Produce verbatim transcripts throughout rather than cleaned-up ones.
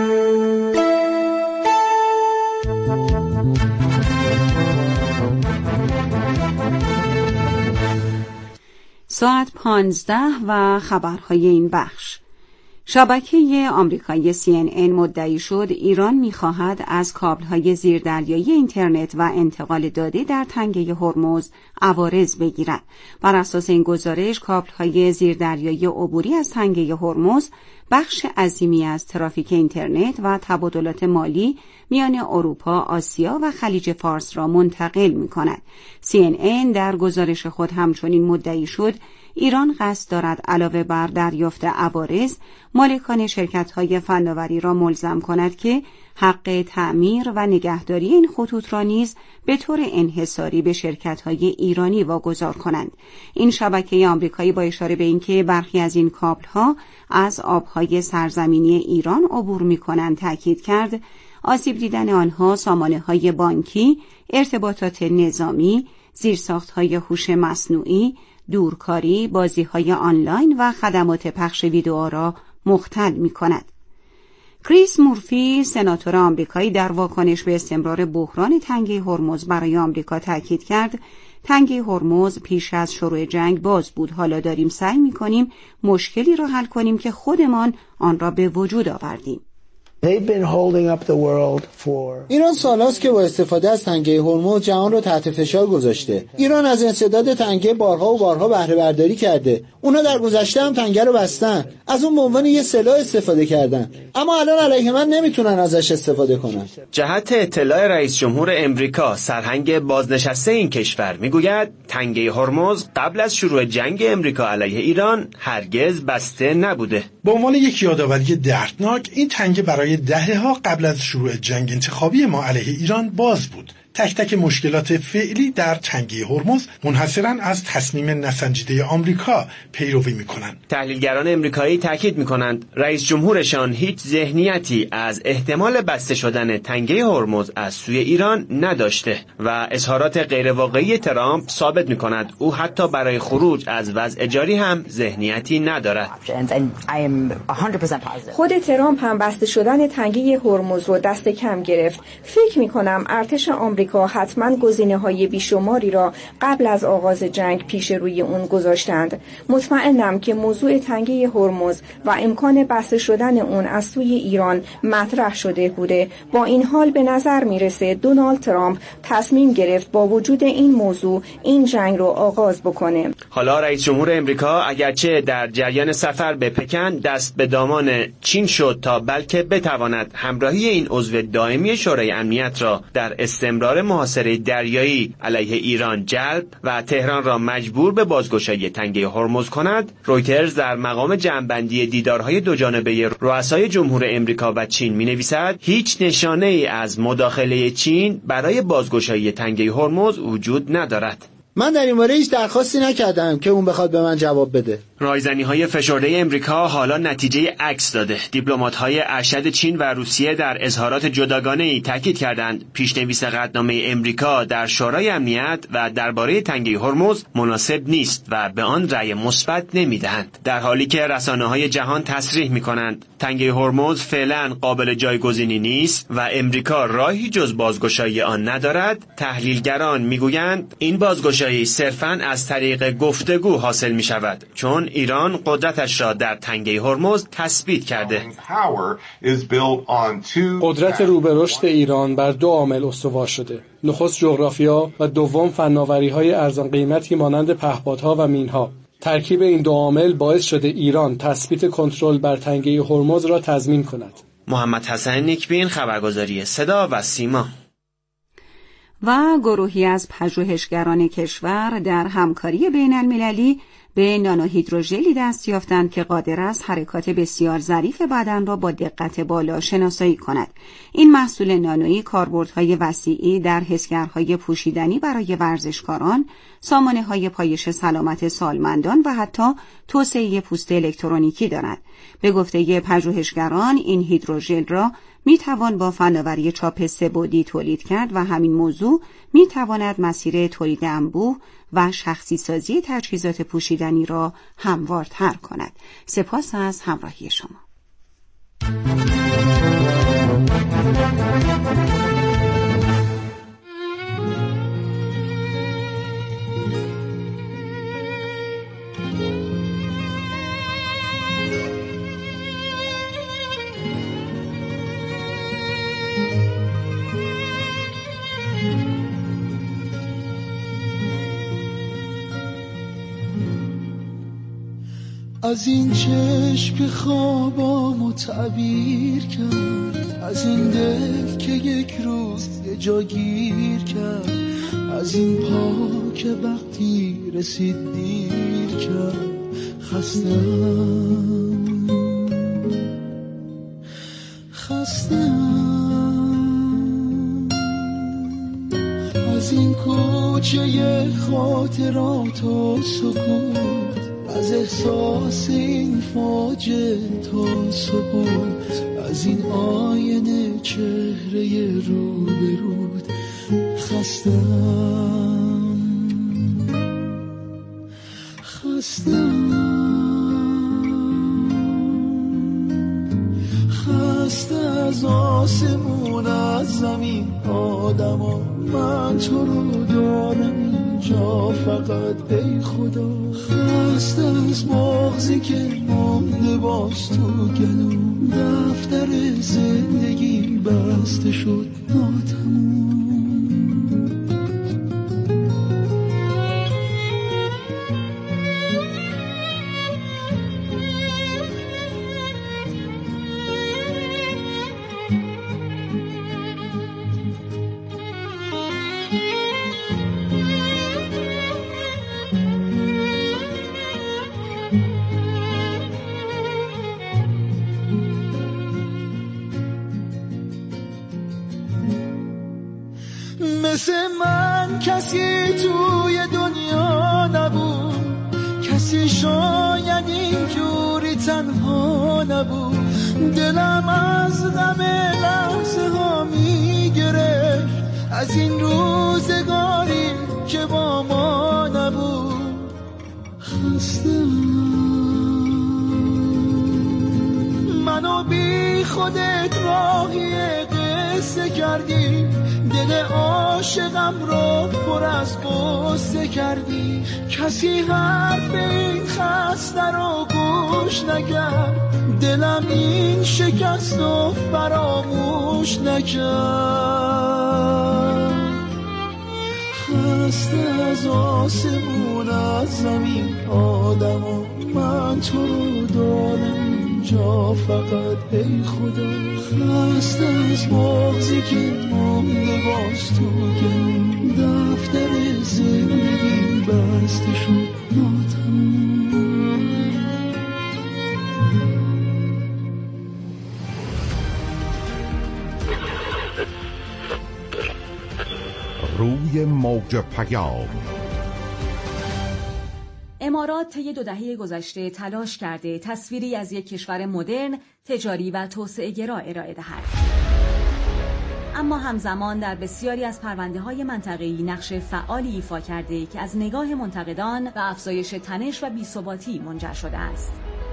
ساعت پانزده و خبرهای این بخش. شبکه آمریکایی سی ان ان مدعی شد ایران می‌خواهد از کابل‌های زیردریایی اینترنت و انتقال داده در تنگه هرمز عوارض بگیرد. بر اساس این گزارش، کابل‌های زیردریایی عبوری از تنگه هرمز بخش عظیمی از ترافیک اینترنت و تبادلات مالی میان اروپا، آسیا و خلیج فارس را منتقل می‌کند. سی ان ان در گزارش خود همچنین مدعی شد ایران قصد دارد علاوه بر دریافت عوارض، مالکان شرکت‌های فناوری را ملزم کند که حق تعمیر و نگهداری این خطوط را نیز به طور انحصاری به شرکت‌های ایرانی واگذار کنند. این شبکه آمریکایی با اشاره به اینکه برخی از این کابل‌ها از آب‌های سرزمینی ایران عبور می‌کنند تاکید کرد آسیب دیدن آنها سامانه‌های بانکی، ارتباطات نظامی، زیرساخت‌های هوش مصنوعی، دورکاری، بازی‌های آنلاین و خدمات پخش ویدئو را مختل می‌کند. کریس مورفی، سناتور آمریکایی، در واکنش به استمرار بحران تنگه هرمز برای آمریکا تاکید کرد تنگه هرمز پیش از شروع جنگ باز بود. حالا داریم سعی می‌کنیم مشکلی را حل کنیم که خودمان آن را به وجود آوردیم. ایران سالاست که با استفاده از تنگه هرمز جهان رو تحت فشار گذاشته. ایران از انسداد تنگه بارها و بارها بهره برداری کرده. اونا در گذشته هم تنگه رو بستن، از اون به عنوان یه سلاح استفاده کردن، اما الان علیه من نمیتونن ازش استفاده کنن. جهت اطلاع رئیس جمهور امریکا، سرهنگ بازنشسته این کشور میگوید تنگه هرمز قبل از شروع جنگ امریکا علیه ایران هرگز بسته نبوده. به عنوان یک یادآوری دردناک، این تنگه برای دهه‌ها قبل از شروع جنگ انتخابی ما علیه ایران باز بود. تک تک مشکلات فعلی در تنگه هرمز منحصراً از تصمیم نسنجیده آمریکا پیروی می‌کنند. تحلیلگران امریکایی تاکید می‌کنند رئیس جمهورشان هیچ ذهنیتی از احتمال بسته شدن تنگه هرمز از سوی ایران نداشته و اظهارات غیرواقعی ترامپ ثابت می‌کند او حتی برای خروج از وضع جاری هم ذهنیتی ندارد. خود ترامپ هم بسته شدن تنگه هرمز رو دست کم گرفت. فکر می‌کنم ارتش آمریکا حتما گزینه‌های بیشماری را قبل از آغاز جنگ پیش روی اون گذاشتند. مطمئنم که موضوع تنگه هرمز و امکان بسته شدن اون از سوی ایران مطرح شده بوده. با این حال به نظر میرسه دونالد ترامپ تصمیم گرفت با وجود این موضوع این جنگ رو آغاز بکنه. حالا رئیس جمهور امریکا اگرچه در جریان سفر به پکن دست به دامان چین شد تا بلکه بتواند همراهی این عضو دائمی شورای امنیت را در استمرار محاصره دریایی علیه ایران جلب و تهران را مجبور به بازگشایی تنگه هرمز کند، رویترز در مقام جمع‌بندی دیدارهای دوجانبه رؤسای جمهور امریکا و چین می‌نویسد هیچ نشانه ای از مداخله چین برای بازگشایی تنگه هرمز وجود ندارد. من در این باره هیچ درخواستی نکردم که اون بخواد به من جواب بده. رایزنی‌های فشرده امریکا حالا نتیجه عکس داده. دیپلمات‌های ارشد چین و روسیه در اظهارات جداگانه‌ای تاکید کردند پیشنویس قطعنامه امریکا در شورای امنیت و درباره تنگه هرمز مناسب نیست و به آن رأی مثبت نمی‌دهند. در حالی که رسانه‌های جهان تصریح می‌کنند تنگه هرمز فعلاً قابل جایگزینی نیست و امریکا راهی جز بازگشایی آن ندارد، تحلیلگران می‌گویند این بازگشایی صرفاً از طریق گفتگو حاصل می‌شود، چون ایران قدرتش را در تنگه هرمز تثبیت کرده. قدرت رو به رشد ایران بر دو عامل استوار شده: نخست جغرافیا و دوم فناوری‌های ارزان قیمتی مانند پهپادها و مینها. ترکیب این دو عامل باعث شده ایران تثبیت کنترل بر تنگه هرمز را تضمین کند. محمد حسن نیکبین، خبرگزاری صدا و سیما. و گروهی از پژوهشگران کشور در همکاری بین المللی به نانوهیدروژلی دست یافتند که قادر است حرکات بسیار ظریف بدن را با دقت بالا شناسایی کند. این محصول نانویی کاربردهای وسیعی در حسگرهای پوشیدنی برای ورزشکاران، سامانه‌های پایش سلامت سالمندان و حتی توسعه پوست الکترونیکی دارد. به گفته پژوهشگران این هیدروژل را می توان با فناوری چاپ سه‌بعدی تولید کرد و همین موضوع می تواند مسیر تولید انبوه و شخصی سازی تجهیزات پوشیدنی را هموارتر کند. سپاس از همراهی شما. از این چشم که خوابامو تعبیر کرد، از این دل که یک روز یه جا گیر کرد، از این پا که وقتی رسید دیر کرد. خستم خستم از این کوچه خاطرات و سکوت، از احساس این فاجعه تا سکوت، از این آینه چهره رو به رود. خستم خستم خسته از آسمون، از زمین، آدما. من تو رو دارم اینجا فقط ای خدا. خسته از بغضی که مونده باز تو گلوم، دفتر زندگی بسته شد ناتموم. مثل من کسی توی دنیا نبود، کسی شاید اینجوری تنها نبود. دلم از غم لحظه ها می گرفت، از این روزگاری که با ما نبود. خستم منو بی خودت راهی قصه کردی، دل عاشقم رو پر از قصه کردی. کسی حرف این خسته رو گوش نکرد، دلم این شکست رو فراموش نکرد. خسته از آسمون، از زمین، آدما. من تو رو دارم اینجا فقط ای خدا. خسته از بغضی که مونده باز تو گلوم، دفتر زندگی بسته شد ناتموم. روی موج پیام. امارات طی دو دهه گذشته تلاش کرده تصویری از یک کشور مدرن، تجاری و توسعه‌گرا ارائه دهد. اما همزمان در بسیاری از پرونده‌های منطقه‌ای نقش فعالی ایفا کرده که از نگاه منتقدان به افزایش تنش و بی‌ثباتی منجر شده است.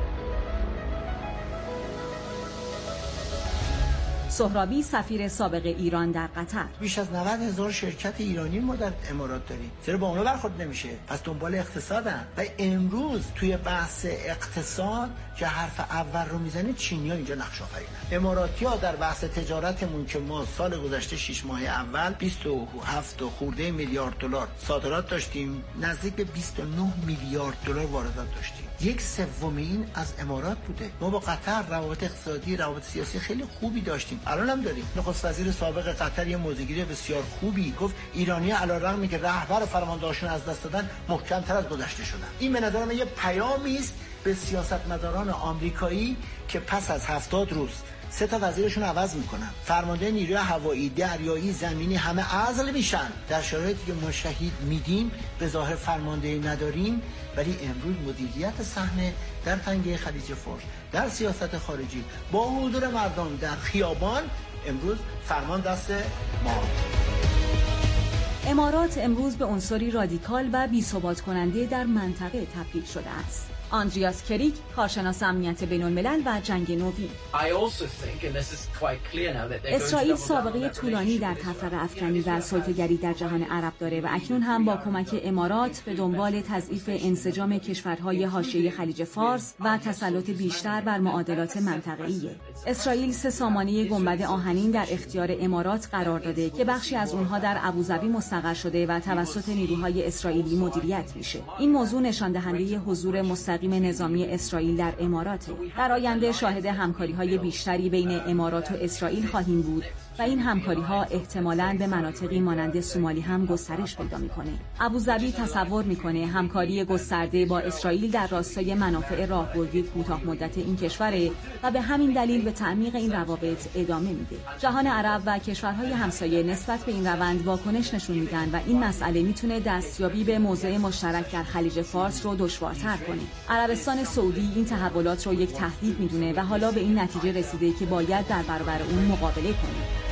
سهرابی سفیر سابق ایران در قطر: بیش از نود هزار شرکت ایرانی ما در امارات داریم، چرا با اونا برخورد نمیشه؟ پس دنبال اقتصادن. و امروز توی بحث اقتصاد که حرف اول رو میزنید، چینی‌ها اینجا نقش آفرینن. اماراتی‌ها در بحث تجارتمون که ما سال گذشته شش ماه اول بیست و هفت خورده میلیارد دلار صادرات داشتیم، نزدیک به بیست و نه میلیارد دلار واردات داشتیم. یک سوم این از امارات بوده. ما با قطر روابط اقتصادی، روابط سیاسی خیلی خوبی داشتیم، الان هم داریم. نخست وزیر سابق قطر یه موضوعگیری بسیار خوبی گفت ایرانی‌ها علی‌رغم که رهبر و فرماندهاشون از دست دادن، محکم‌تر از گذشته شدن. این به نظر من یه پیامی است به سیاستمداران آمریکایی که پس از هفتاد روز سه تا وزیرشون عوض میکنن، فرمانده نیروی هوایی، دریایی، زمینی همه عزل میشن. در شرایطی که ما شهید میدیم، به ظاهر فرمانده نداریم، ولی امروز مدیریت صحنه در تنگه خلیج فارس، در سیاست خارجی، با حضور مردم در خیابان، امروز فرمان دست ما. امارات امروز به عنصری رادیکال و بی‌ثبات کننده در منطقه تبدیل شده است. آندریاس کریک، کارشناس امنیت بین‌الملل و جنگ نوین. اسرائیل سابقه طولانی در تفرقه افکنی و سلطه‌گری در جهان عرب داره و اکنون هم با کمک امارات به دنبال تضعیف انسجام کشورهای حاشیه خلیج فارس و تسلط بیشتر بر معادلات منطقه‌ایه. اسرائیل سه سامانه گنبد آهنین در اختیار امارات قرار داده که بخشی از اونها در ابوظبی مستقر شده و توسط نیروهای اسرائیلی مدیریت میشه. این موضوع نشان دهنده حضور مستقیم نظامی اسرائیل در اماراته. در آینده شاهد همکاری‌های بیشتری بین امارات و اسرائیل خواهیم بود و این همکاری‌ها احتمالاً به مناطقی مانند سومالی هم گسترش پیدا می‌کنه. ابوظبی تصور می‌کنه همکاری گسترده با اسرائیل در راستای منافع راهبردی کوتاه مدت این کشوره و به همین دلیل به تعمیق این روابط ادامه میده. جهان عرب و کشورهای همسایه نسبت به این روند واکنش نشون میدن و این مسئله میتونه دستیابی به موضع مشترک در خلیج فارس رو دشوارتر کنه. عربستان سعودی این تحولات رو یک تهدید میدونه و حالا به این نتیجه رسیده که باید در برابر اون مقابله کنه.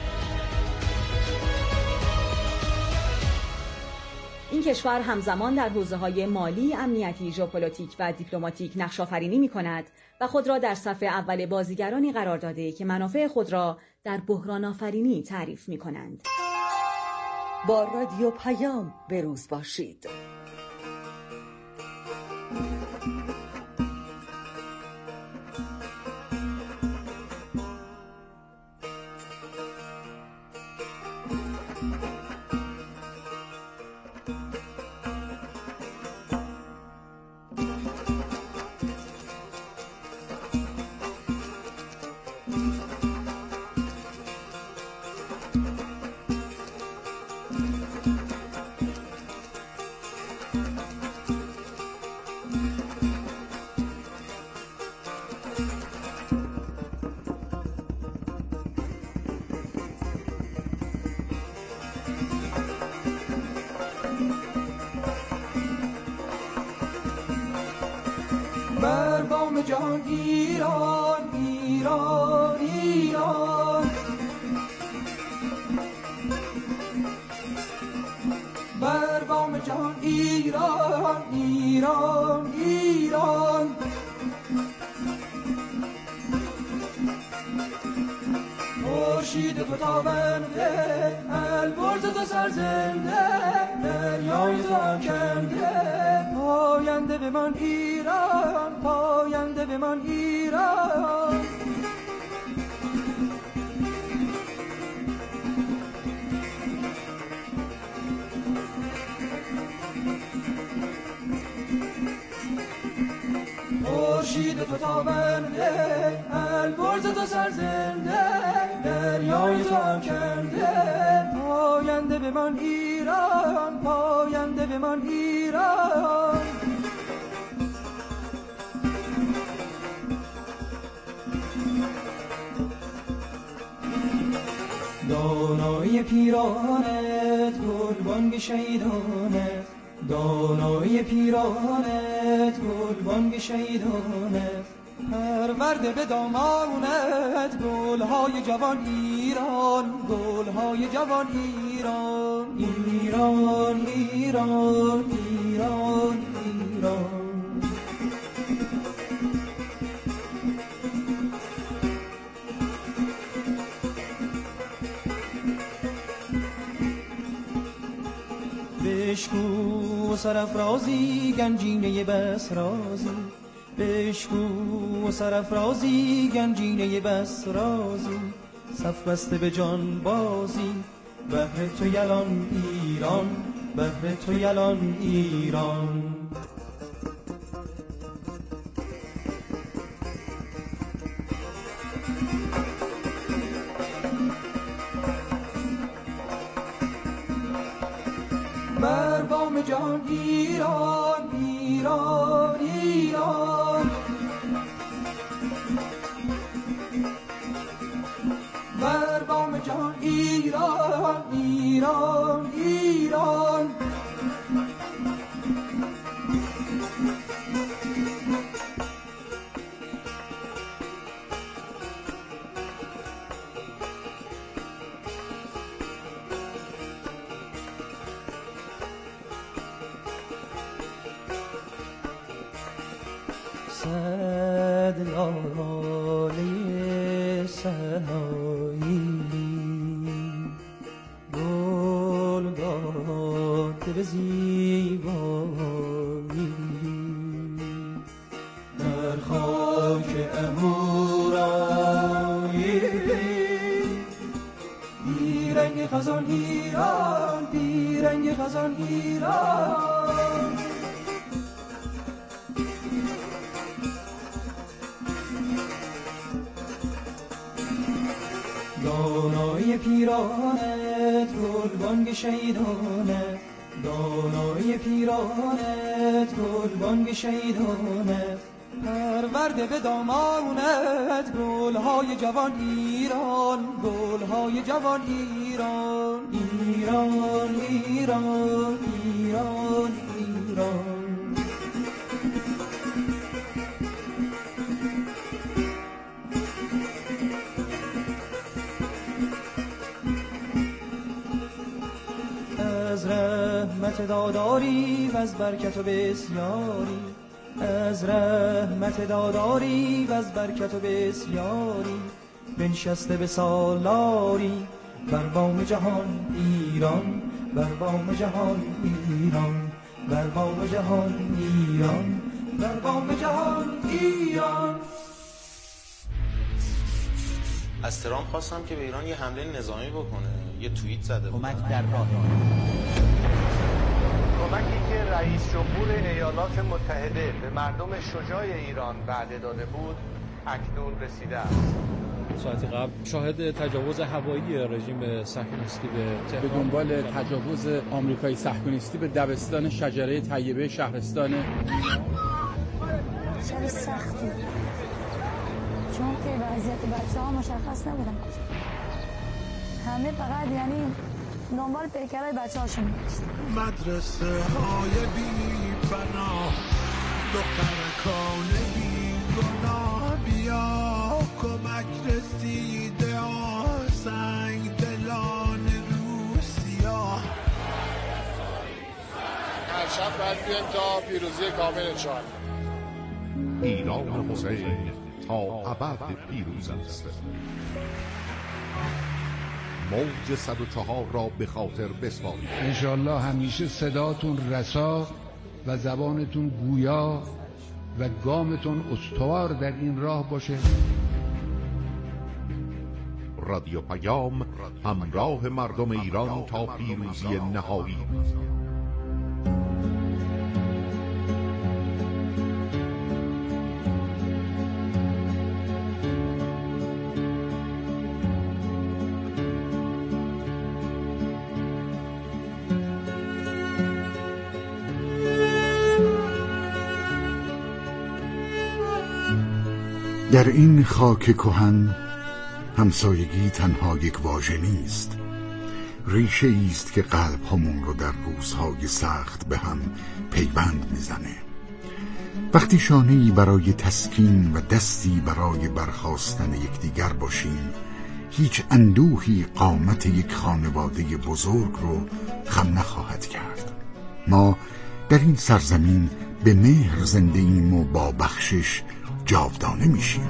این کشور همزمان در حوزه‌های مالی، امنیتی، ژئوپلیتیک و دیپلماتیک نقش‌آفرینی می‌کند و خود را در صف اول بازیگرانی قرار داده که منافع خود را در بحران آفرینی تعریف می‌کنند. با رادیو پیام بروز باشید. بر بام جهان ایران ایران ایران، بر بام جهان ایران ایران ایران، خورشید فتابنده البرز تو سرزنده، دریای تو آکنده، پاینده به من ایران، پاینده به من ایران. خورشید فتابنده البرز تو سرزنده، دریای تو آکنده، پاینده به من ایران، پاینده به من ایران. دانای پیرانت گلبانگ شهیدانت، دانای پیرانت گلبانگ شهیدانت، پرورده به دامانت گلهای جوان ایران، گلهای جوان ایران، ایران ایران ایران ایران. بشکو سرافرازی گنجینه بسرازی، بشکو سرافرازی گنجینه بسرازی، صف بسته به جان بازی، بهر تو یلان ایران، بهر تو یلان ایران. بر بام جهان ایران ایران ایران، بر بام جهان ایران ایران ایران. صد لاله سنایی گل داده به زیبایی در خاک امورایی بی رنگ خزان ایران بی رنگ خزان ایران دانای پیرانت گلبانگ شیدانت دانای پیرانت گلبانگ شیدانت پرورده به دامانت گلهای جوان ایران گلهای جوان ایران ایران ایران ایران ایران از رحمت داداری و از برکت و بسیاری از رحمت داداری و از برکت و بسیاری بنشسته به سالاری بر بام جهان ایران بر بام جهان ایران بر بام جهان ایران بر بام جهان ایران. از ترامپ خواستم که به ایران یه حمله نظامی بکنه، یه توییت زده بود. کمک در راه. کمکی که رئیس جمهور ایالات متحده به مردم شجاع ایران وعده داده بود اکنون رسیده است. ساعتی قبل شاهد تجاوز هوایی رژیم صهیونیستی به تهران به دنبال تجاوز آمریکایی صهیونیستی به دبستان شجره طیبه شهرستان. چه سختی، چون که وضعیت بچه ها مشخص نبودن، همه فقط یعنی دنبال پیکرهای بچه هاشون میگشتن. مدرسه های بی بنا دخترکان بی گناه بیا کمک رسیده آسنگ دلان روسیا. هر شب باید بیایم تا پیروزی کامل انشاءالله. ایران حسین تا ابد پیروز است. موج صد و چهار را به خاطر بسپارید. انشالله همیشه صداتون رسا و زبانتون گویا و گامتون استوار در این راه باشه. رادیو پیام همراه مردم ایران تا پیروزی نهایی. در این خاک کهن همسایگی تنها یک واژه نیست، ریشه ایست که قلب همون رو در روزهای سخت به هم پیوند میزنه. وقتی شانه‌ای برای تسکین و دستی برای برخاستن یکدیگر باشیم، هیچ اندوهی قامت یک خانواده بزرگ رو خم نخواهد کرد. ما در این سرزمین به مهر زنده ایم و با بخشش جاودانه میشیم.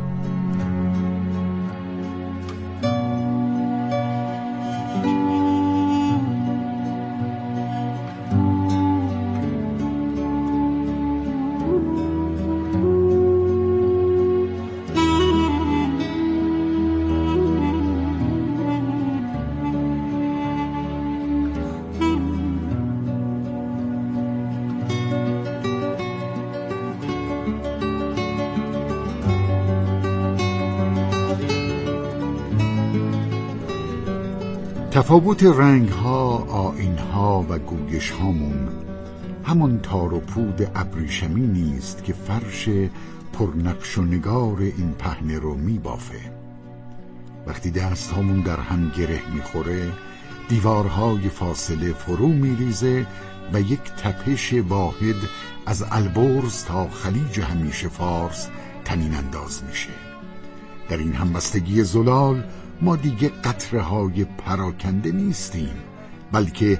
تفاوت رنگ‌ها، آیین‌ها و گویش‌هامون همان تار و پود ابریشمی نیست که فرش پرنقش و نگار این پهنه رو میبافه. وقتی دست‌هامون در هم گره میخوره، دیوارهای فاصله فرو میریزه و یک تپش واحد از البرز تا خلیج همیشه فارس طنین انداز میشه. در این همبستگی زلال ما دیگه قطره های پراکنده نیستیم، بلکه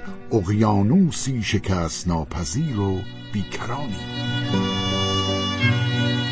اقیانوسی شکست ناپذیر و بیکرانیم.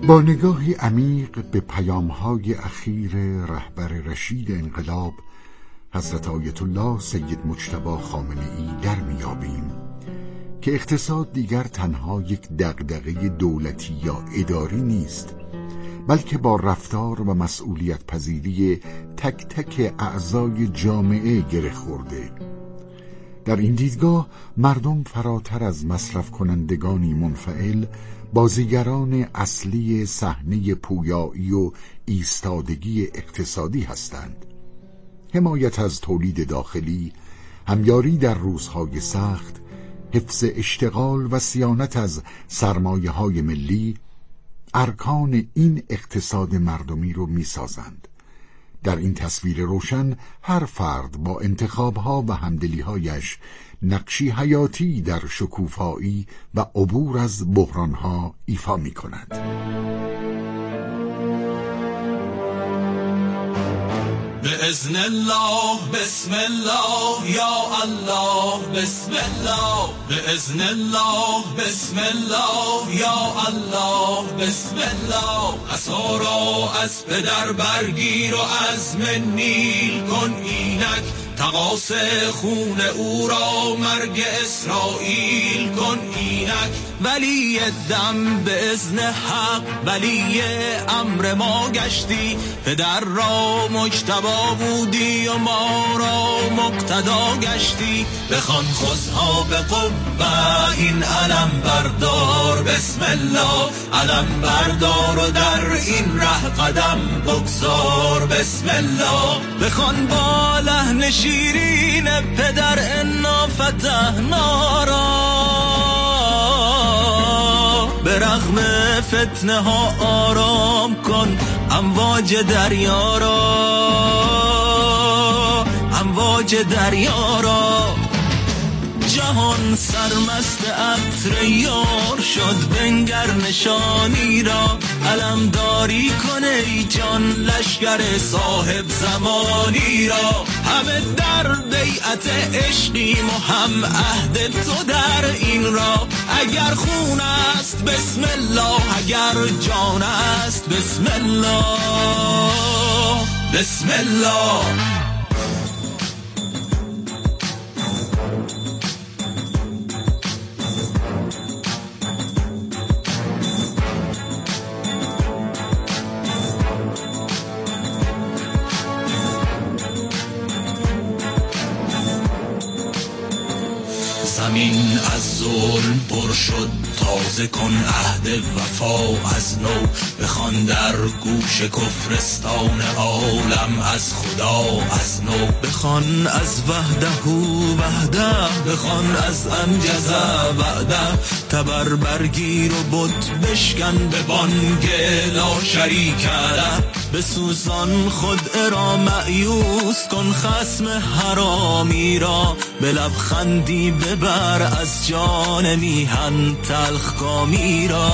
با نگاهی عمیق به پیام‌های اخیر رهبر رشید انقلاب حضرت آیت الله سید مجتبی خامنه‌ای در میابیم که اقتصاد دیگر تنها یک دغدغه دولتی یا اداری نیست، بلکه با رفتار و مسئولیت پذیری تک تک اعضای جامعه گره خورده. در این دیدگاه مردم فراتر از مصرف کنندگانی منفعل بازیگران اصلی صحنه پویایی و ایستادگی اقتصادی هستند. حمایت از تولید داخلی، همیاری در روزهای سخت، حفظ اشتغال و صیانت از سرمایه‌های ملی ارکان این اقتصاد مردمی رو می‌سازند. در این تصویر روشن هر فرد با انتخاب‌ها و همدلی‌هایش نقشی حیاتی در شکوفایی و عبور از بحران‌ها ایفا می‌کند. بإذن الله بسم الله یا الله بسم الله بإذن الله بسم الله یا الله بسم الله عصا را از پدر برگیر و عزم نیل کن اینک تقاص خون او را مرگ اسرائیل کن اینک ولی دم به اذن حق ولی امر ما گشتی پدر را مجتبی بودی و ما را مقتدا گشتی بخوان خذها به قوه این علم بردار بسم الله علم بردار و در این ره قدم بگذار بسم الله بخوان با لحن شیرین پدر انا فتحنا را به رغم فتنه ها آرام کن امواج دریا را امواج دریا را جهان سرمست عطر یار شد بنگر نشانی را علمداری کنه ای جان لشگر صاحب زمانی را همه در بیعت عشقیم و هم عهد تو در این را اگر خون است بسم الله اگر جان است بسم الله بسم الله زمین از ظلم پر شد تازه کن عهد وفا از نو بخوان در گوش کفرستان عالم از خدا از نو بخوان از وحده وحده بخوان از انجز وعده تبر برگیر و بت بشکن به بانگ لا شریک له بسوزان خود ارا مأیوس کن خصم حرامی را به لبخندی ببر از جان میهن تلخ کامی را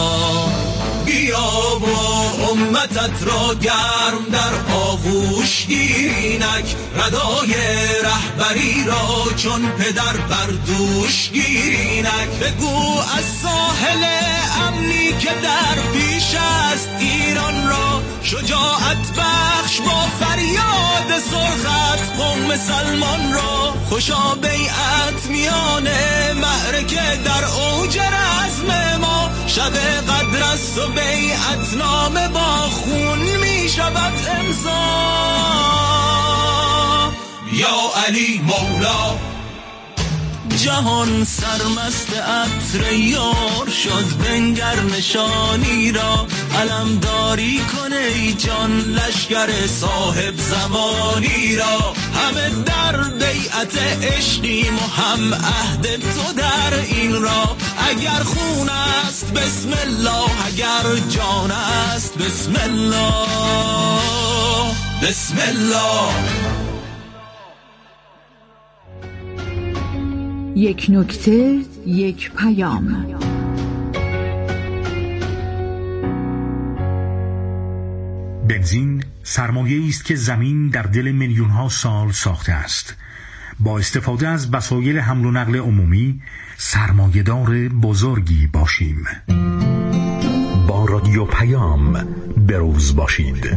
بیا و امتت را گرم در آغوش گیرینک ردای رهبری را چون پدر بر دوش گیرینک بگو از ساحل امنی که در پیش است ایران را شجاعت بخش با فریاد سرخت قوم سلمان را خوشا بیعت میان معرکه در اوج رزم ما شب قدر است و بیعت نامه با خون می شود امضا یا علی مولا جهان سرمست عطر یار شد بنگر نشانی را علمداری کنه ای جان لشگر صاحب زمانی را همه در بیعت عشقیم و هم عهد تو در این را اگر خون است بسم الله اگر جان است بسم الله بسم الله یک نکته یک پیام. بنزین سرمایه‌ای است که زمین در دل میلیون‌ها سال ساخته است. با استفاده از وسایل حمل و نقل عمومی سرمایه‌دار بزرگی باشیم. با رادیو رادیو پیام. به روز باشید.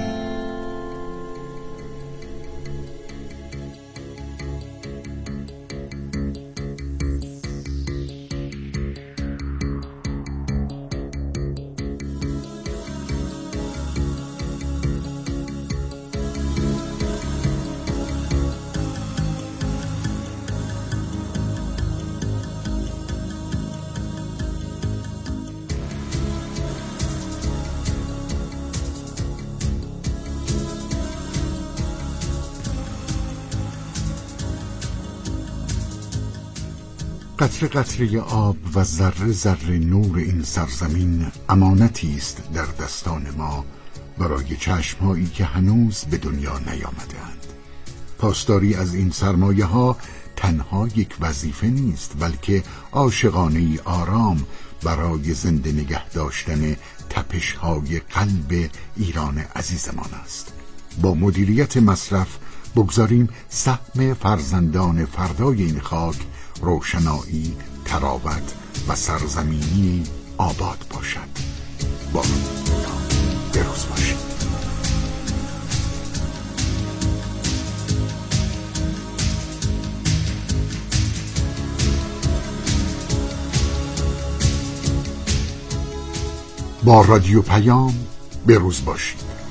قطره قطره آب و ذره ذره نور این سرزمین امانتی است در دستان ما برای چشمهایی که هنوز به دنیا نیامده‌اند. پاسداری از این سرمایه ها تنها یک وظیفه نیست، بلکه عاشقانه آرام برای زنده نگه داشتن تپش های قلب ایران عزیزمان است. با مدیریت مصرف بگذاریم سهم فرزندان فردای این خاک روشنایی، تراوت و سرزمینی آباد باشد. با بروز باشید. با رادیو پیام بروز باشید.